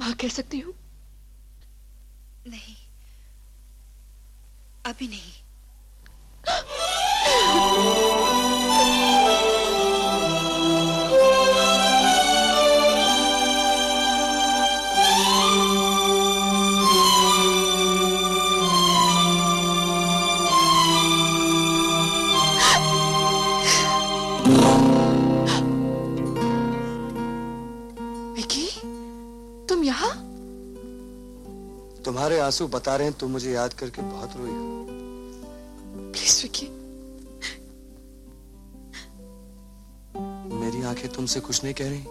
मां कह सकती हूँ? नहीं, अभी नहीं। विकी, तुम यहाँ? तुम्हारे आंसू बता रहे हैं तुम मुझे याद करके बहुत रोई हो। प्लीज विकी। मेरी आंखें तुमसे कुछ नहीं कह रही?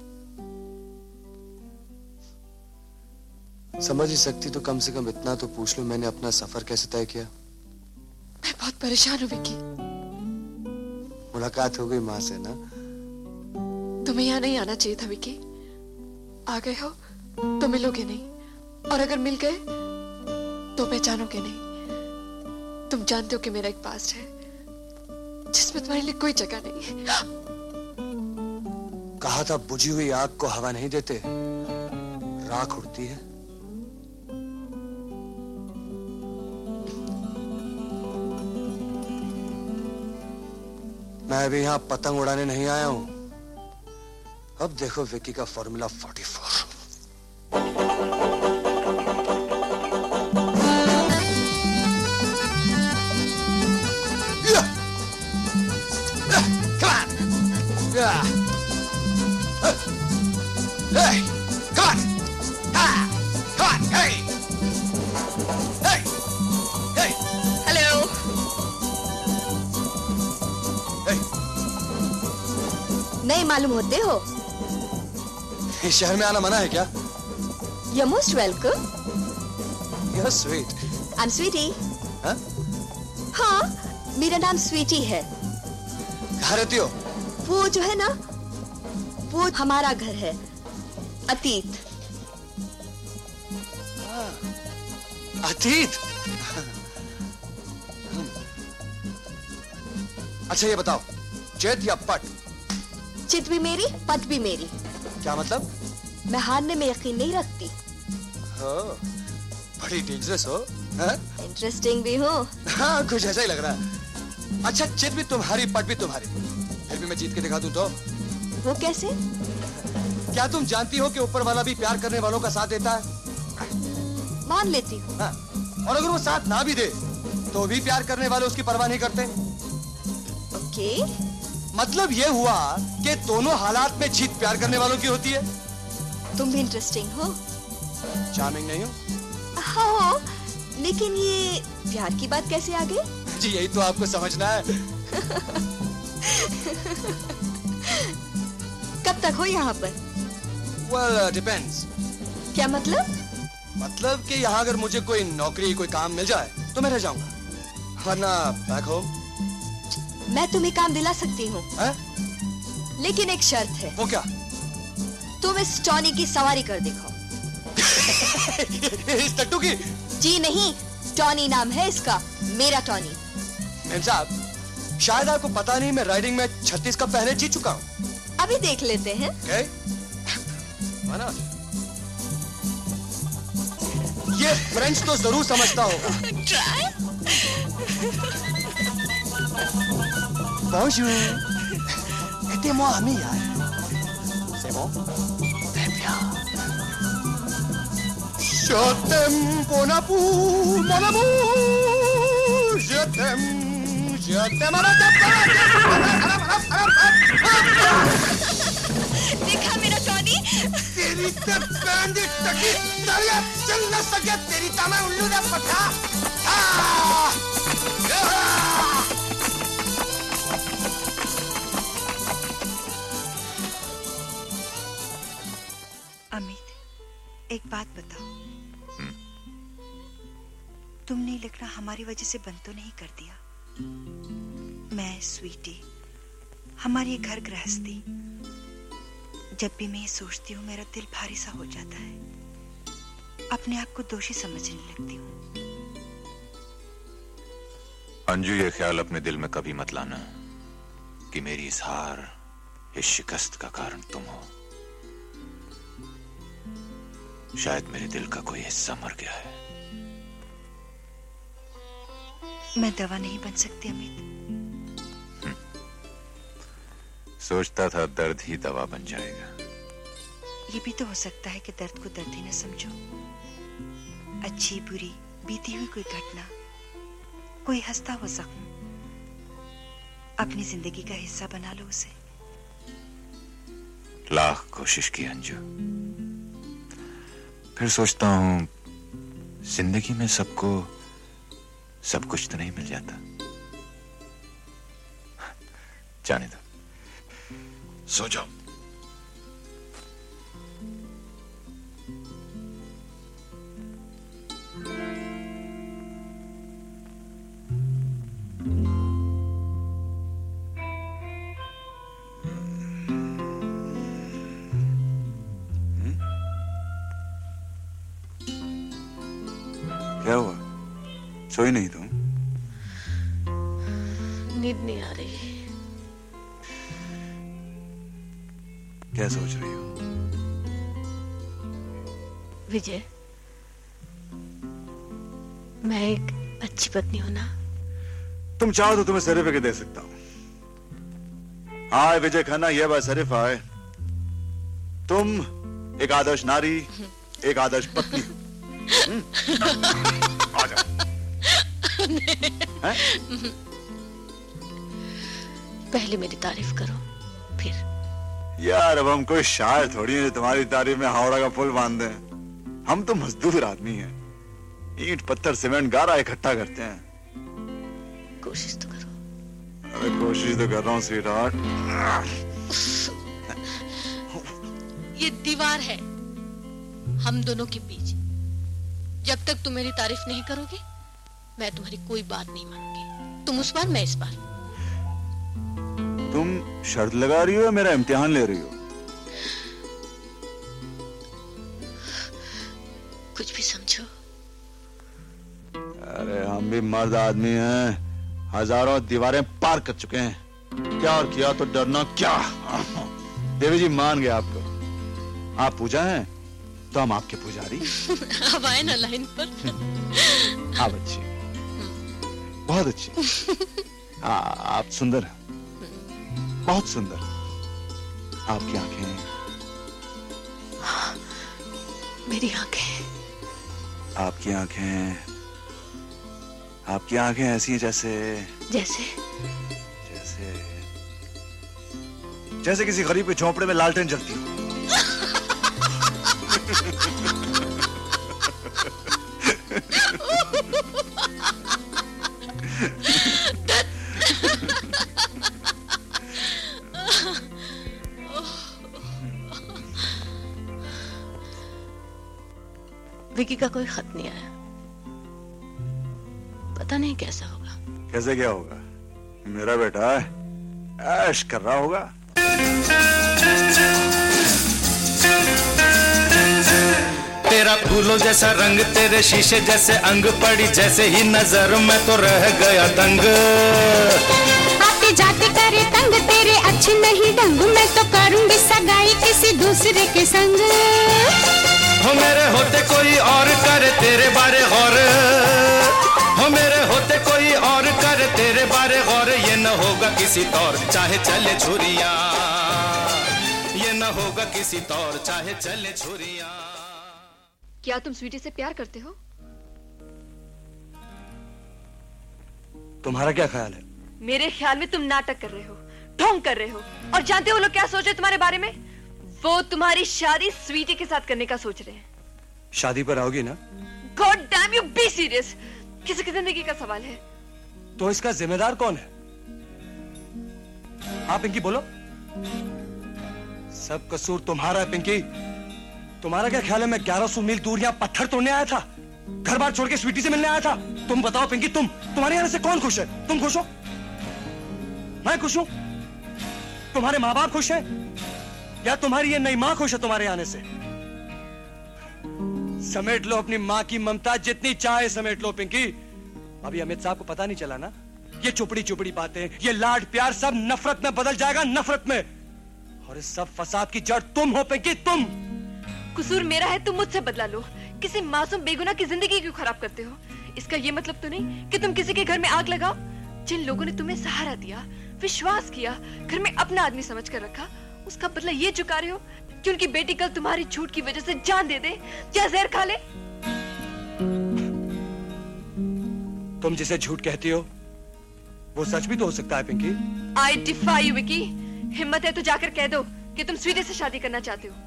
समझ ही सकती तो कम से कम इतना तो पूछ लो, मैंने अपना सफर कैसे तय किया। मैं बहुत परेशान हूँ विकी। मुलाकात हो गई माँ से ना? तुम्हें यहाँ नहीं आना चाहिए था विकी। आ गए हो तो मिलोगे नहीं, और अगर मिल गए तो पहचानोगे नहीं। तुम जानते हो कि मेरा एक पास्ट है जिसमें तुम्हारे लिए कोई जगह नहीं है। कहा था बुझी हुई आग को हवा नहीं देते, राख उड़ती है। मैं अभी यहाँ पतंग उड़ाने नहीं आया हूं। अब देखो विकी का formula 44। Yeah. Hey, come on. Come on. Hey. Hey. Hey. Hello. Hey. नहीं मालूम होते हो? इस शहर में आना मना है क्या? You're most welcome. You're sweet. I'm Sweetie. हाँ? हाँ, मेरा नाम स्वीटी है। कहाँ रहती हो? वो जो है ना, वो हमारा घर है, अतीत। अतीत? अच्छा ये बताओ, चित या पट? चित भी मेरी, पट भी मेरी। क्या मतलब? मैं हारने में यकीन नहीं रखती। हो, बड़ी डेंजरस हो। हाँ? इंटरेस्टिंग भी हो। हाँ, कुछ ऐसा ही लग रहा है। अच्छा, चित भी तुम्हारी, पट भी तुम्हारी। फिर भी मैं जीत के दिखा दूं तो? वो कैसे? क्या तुम जानती हो कि ऊपर वाला भी प्यार करने वालों का साथ देता है? मान लेती हूँ। हाँ, और अगर वो साथ ना भी दे तो भी प्यार करने वाले उसकी परवाह नहीं करते। ओके। मतलब ये हुआ कि दोनों हालात में जीत प्यार करने वालों की होती है। तुम भी इंटरेस्टिंग हो। चार्मिंग नहीं हो? हाँ, लेकिन ये प्यार की बात कैसे आ गई? जी यही तो आपको समझना है। कब तक हो यहाँ पर? Well, depends. क्या मतलब? मतलब कि यहाँ अगर मुझे कोई नौकरी, कोई काम मिल जाए तो मैं रह जाऊंगा, वरना बैक होम। मैं तुम्हें काम दिला सकती हूँ, लेकिन एक शर्त है। वो क्या? तुम इस टॉनी की सवारी कर दिखाओ। इस टट्टू की? जी नहीं, टॉनी नाम है इसका, मेरा टॉनी। मैम साहब, शायद आपको पता नहीं मैं राइडिंग में 36 कप पहले जीत चुका हूँ। अभी देख लेते हैं। Okay? माना? ये फ्रेंच तो जरूर समझता होगा। Bonjour. Aidez-moi, amiga. C'est bon? Très bien. Je t'aime, mon amour, mon amour. Je t'aime, je t'aime. देखा मेरा टॉनी? तेरी बैंडी टकी सालिया चल न सके तेरी तामा उल्लू ने पटा। अमित, एक बात बताओ, तुमने लिखना हमारी वजह से बंद तो नहीं कर दिया? मैं स्वीटी, हमारी घर गृहस्थी, जब भी मैं ये सोचती हूँ मेरा दिल भारी सा हो जाता है, अपने आप को दोषी समझने लगती हूँ। अंजू, ये ख्याल अपने दिल में कभी मत लाना कि मेरी इस हार, इस शिकस्त का कारण तुम हो। शायद मेरे दिल का कोई हिस्सा मर गया है। मैं दवा नहीं बन सकती अमित। सोचता था दर्द ही दवा बन जाएगा। ये भी तो हो सकता है कि दर्द को दर्द ही न समझो। अच्छी बुरी बीती हुई कोई घटना, कोई हंसता हुआ जख्म, अपनी जिंदगी का हिस्सा बना लो उसे। लाख कोशिश की अंजू, फिर सोचता हूं जिंदगी में सबको सब कुछ तो नहीं मिल जाता। जाने दो, सो जाओ। क्या हुआ? सोई नहीं तुम? नींद नहीं आ रही। क्या सोच रही हो? विजय, मैं एक अच्छी पत्नी हूं ना? तुम चाहो तो तुम्हें सर्टिफिकेट दे सकता हूं। हाय विजय खन्ना, ये बात शरीफ है। तुम एक आदर्श नारी, एक आदर्श पत्नी। आ जाओ। पहले मेरी तारीफ करो, फिर। यार अब हम कोई शायर थोड़ी है तुम्हारी तारीफ में हावड़ा का पुल बांध दें। हम तो मजदूर आदमी हैं, ईंट पत्थर सीमेंट गारा इकट्ठा करते हैं। कोशिश तो करो। अरे कोशिश तो कर रहा हूँ स्वीटहार्ट। ये दीवार है हम दोनों के बीच। जब तक तुम मेरी तारीफ नहीं करोगे, मैं तुम्हारी कोई बात नहीं मानूंगी। तुम उस बार, मैं इस बार। तुम शर्त लगा रही हो या मेरा इम्तिहान ले रही हो? कुछ भी समझो। अरे हम भी मर्द आदमी हैं, हजारों दीवारें पार कर चुके हैं। क्या और किया तो डरना क्या? देवी जी मान गए आपको। आप पूजा हैं तो हम आपके पुजारी। अब आए ना लाइन पर। आप अच्छी, बहुत अच्छी। आप सुंदर हैं, बहुत सुंदर। आपकी आंखें। मेरी आंखें। आपकी आंखें, आपकी आंखें ऐसी हैं जैसे जैसे जैसे जैसे किसी गरीब के झोंपड़े में लालटेन जलती हो। विकी का कोई खत नहीं आया। पता नहीं कैसा होगा। कैसे क्या होगा? मेरा बेटा है, ऐश कर रहा होगा। तेरा फूलों जैसा रंग, तेरे शीशे जैसे अंग, पड़ी जैसे ही नजर में तो रह गया दंग। आते जाते करे तंग, तेरे अच्छे नहीं ढंग, मैं तो करूंगी सगाई किसी दूसरे के संग। हो मेरे होते कोई और करे तेरे बारे गौर, हो मेरे होते कोई और करे तेरे बारे गौर। ये न होगा किसी तौर चाहे चले छुरिया, ये न होगा किसी तौर चाहे चले छुरिया। क्या तुम स्वीटी से प्यार करते हो? तुम्हारा क्या ख्याल है? मेरे ख्याल में तुम नाटक कर रहे हो, ढोंग कर रहे हो। और जानते हो लोग क्या सोच रहे तुम्हारे बारे में? वो तुम्हारी शादी स्वीटी के साथ करने का सोच रहे हैं। शादी पर आओगी ना? God damn you, be serious. किसी की जिंदगी का सवाल है। तो इसका जिम्मेदार कौन है? आप पिंकी बोलो। सब कसूर तुम्हारा है पिंकी। तुम्हारा क्या ख्याल है मैं 1100 मील दूर यहाँ पत्थर तोड़ने आया था? घर बार छोड़ के स्वीटी से मिलने आया था? तुम बताओ पिंकी, तुम्हारे आने से कौन खुश है? तुम खुश हो? मैं खुश हूं? तुम्हारे माँ बाप खुश हैं? या तुम्हारी ये नई माँ खुश है तुम्हारे आने से? समेट लो अपनी माँ की ममता, जितनी चाहे समेट लो पिंकी। अभी अमित साहब को पता नहीं चला ना? ये चुपड़ी चुपड़ी बातें, ये लाड प्यार सब नफरत में बदल जाएगा, नफरत में। और इस सब फसाद की जड़ तुम हो पिंकी, तुम। कसूर मेरा है, तुम मुझसे बदला लो। किसी मासूम बेगुनाह की जिंदगी क्यों खराब करते हो? इसका ये मतलब तो नहीं कि तुम किसी के घर में आग लगाओ। जिन लोगों ने तुम्हें सहारा दिया, विश्वास किया, घर में अपना आदमी समझकर रखा, उसका बदला ये चुका रहे हो कि उनकी बेटी कल तुम्हारी झूठ की वजह से जान दे दे या जहर खा ले। तुम जिसे झूठ कहती हो वो सच भी तो हो सकता है Pinky. I defy you Vicky. हिम्मत है तो जाकर कह दो कि तुम स्वीटी से शादी करना चाहते हो।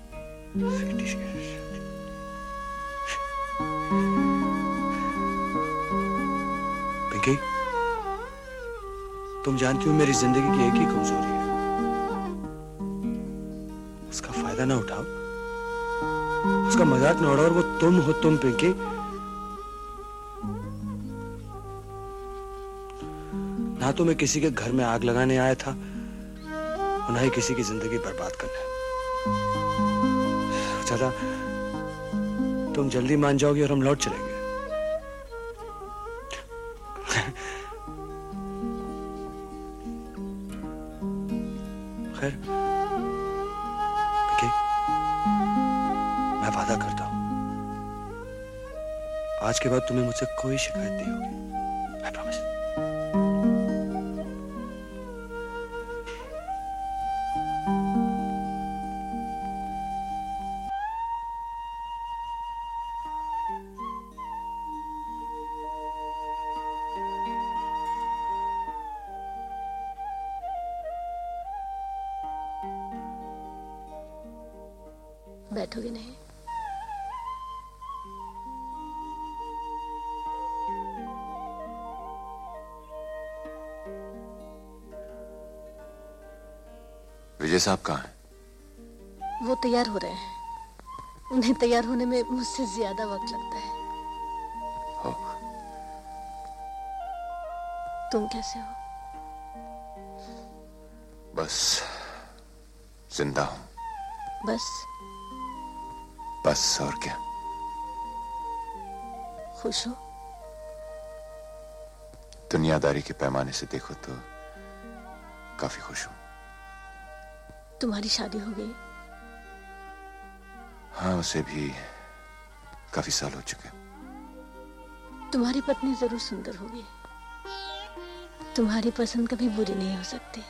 पिंकी, तुम जानती हो मेरी जिंदगी की एक ही कमजोरी है, उसका फायदा ना उठाओ, उसका मजाक ना उड़ाओ, और वो तुम हो। तुम पिंकी, ना तो मैं किसी के घर में आग लगाने आया था और ना ही किसी की जिंदगी बर्बाद करने। चला, तुम जल्दी मान जाओगी और हम लौट चलेंगे। खैर, मैं वादा करता हूं आज के बाद तुम्हें मुझसे कोई शिकायत नहीं होगी। I promise. बैठोगे नहीं? विजय साहब कहाँ हैं? वो तैयार हो रहे हैं। उन्हें तैयार होने में मुझसे ज्यादा वक्त लगता है। हो। तुम कैसे हो? बस जिंदा हूं। बस? बस और क्या। खुश हो? दुनियादारी के पैमाने से देखो तो काफी खुश हूं। तुम्हारी शादी हो गई? हाँ, उसे भी काफी साल हो चुके। तुम्हारी पत्नी जरूर सुंदर होगी। तुम्हारी पसंद कभी बुरी नहीं हो सकती।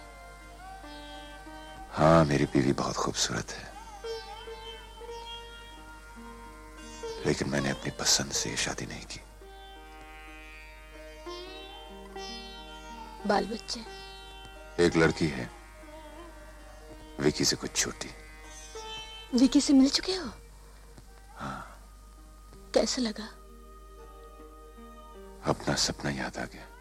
हाँ, मेरी बीवी बहुत खूबसूरत है, लेकिन मैंने अपनी पसंद से ये शादी नहीं की। बाल बच्चे? एक लड़की है, विकी से कुछ छोटी। विकी से मिल चुके हो? हाँ। कैसा लगा? अपना सपना याद आ गया।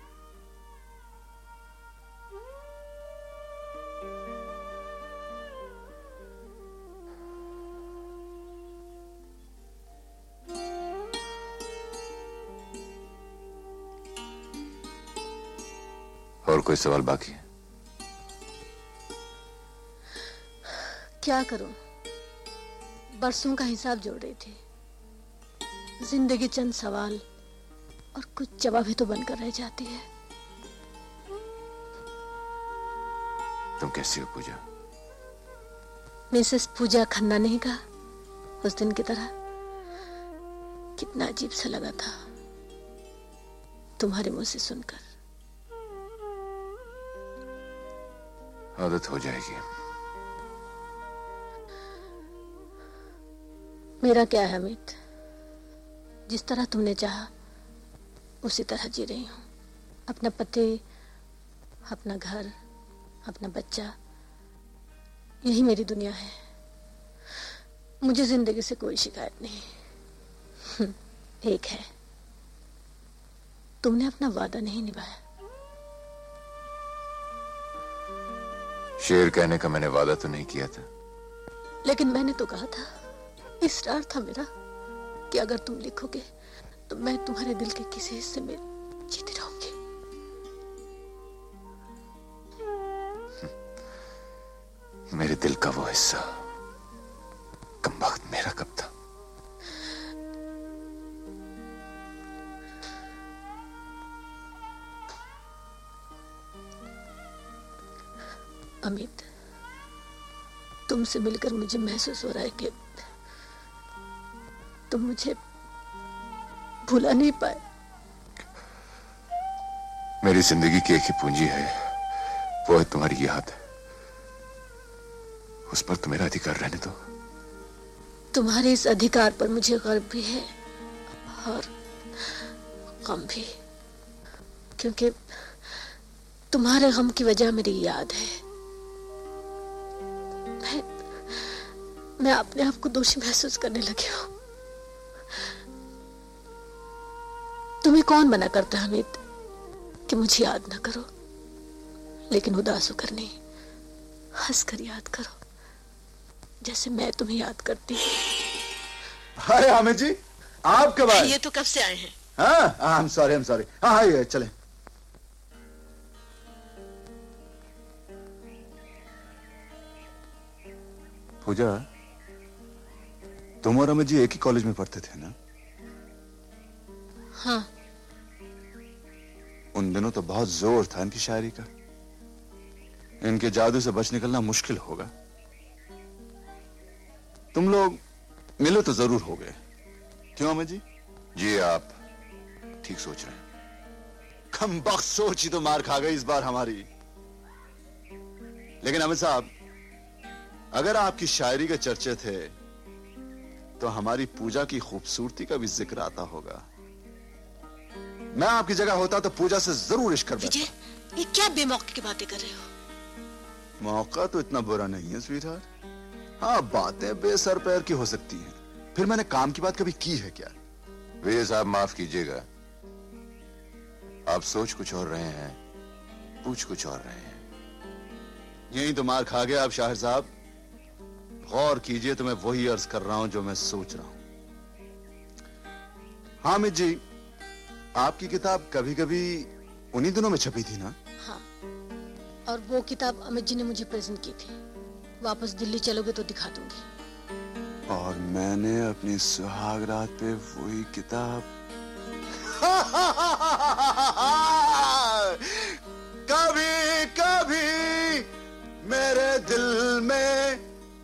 और कोई सवाल बाकी है? क्या करूं? बरसों का हिसाब जोड़ रही थी। जिंदगी चंद सवाल और कुछ जवाब तो बनकर रह जाती है। तुम कैसी हो पूजा? मिसेस पूजा खन्ना नहीं कहा उस दिन की तरह? कितना अजीब सा लगा था तुम्हारे मुंह से सुनकर। आदत हो जाएगी। मेरा क्या है अमित, जिस तरह तुमने चाहा उसी तरह जी रही हूं। अपना पति, अपना घर, अपना बच्चा, यही मेरी दुनिया है। मुझे जिंदगी से कोई शिकायत नहीं। एक है, तुमने अपना वादा नहीं निभाया। शेर कहने का मैंने वादा तो नहीं किया था। लेकिन मैंने तो कहा था, इसरार था मेरा कि अगर तुम लिखोगे तो मैं तुम्हारे दिल के किसी हिस्से में जीती रहूंगी। मेरे दिल का वो हिस्सा कमबख्त मेरा कब था? अमित, तुमसे मिलकर मुझे महसूस हो रहा है कि तुम मुझे भुला नहीं पाए। मेरी जिंदगी की एक ही पूंजी है, वो है तुम्हारी याद। उस पर तुम्हारा अधिकार रहने दो। तुम्हारे इस अधिकार पर मुझे गर्व भी है और गम भी, क्योंकि तुम्हारे गम की वजह मेरी याद है। मैं अपने आप को दोषी महसूस करने लगी हूं। तुम्हें कौन मना करता है हमीद कि मुझे याद ना करो, लेकिन उदास होकर नहीं, हंस कर याद करो, जैसे मैं तुम्हें याद करती हूँ। हाय हामिद जी, आप कब आए? ये तो कब से आए हैं? हाँ, I'm sorry। हाँ, ये चलें। पूजा, तुम और अमित जी एक ही कॉलेज में पढ़ते थे ना? हाँ। उन दिनों तो बहुत जोर था इनकी शायरी का। इनके जादू से बच निकलना मुश्किल होगा। तुम लोग मिले तो जरूर हो गए, क्यों अमित जी? जी आप ठीक सोच रहे हैं। कमबख्त सोच ही तो मार खा गई इस बार हमारी। लेकिन अमित साहब, अगर आपकी शायरी के चर्चे थे तो हमारी पूजा की खूबसूरती का भी जिक्र आता होगा। मैं आपकी जगह होता तो पूजा से जरूर इश्क कर बैठता। विजय, ये क्या बेमौके की बातें कर रहे हो? मौका तो इतना बुरा नहीं है स्वीटहार्ट। हाँ, बातें बेसर पैर की हो सकती हैं, फिर मैंने काम की बात कभी की है क्या? विजय साहब माफ कीजिएगा, आप सोच कुछ और रहे हैं, पूछ कुछ और रहे हैं। यही तो मार खा गया आप शाहिर साहब। गौर कीजिए तो मैं वही अर्ज कर रहा हूं जो मैं सोच रहा हूं। हामिद जी, आपकी किताब कभी कभी उन्हीं दिनों में छपी थी ना? हाँ, और वो किताब अमित जी ने मुझे प्रेजेंट की थी। वापस दिल्ली चलोगे तो दिखा दूंगी। और मैंने अपनी सुहाग रात पे वही किताब कभी कभी मेरे दिल में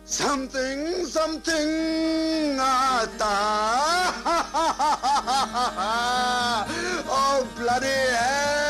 समथिंग आता। ओ ब्लडी है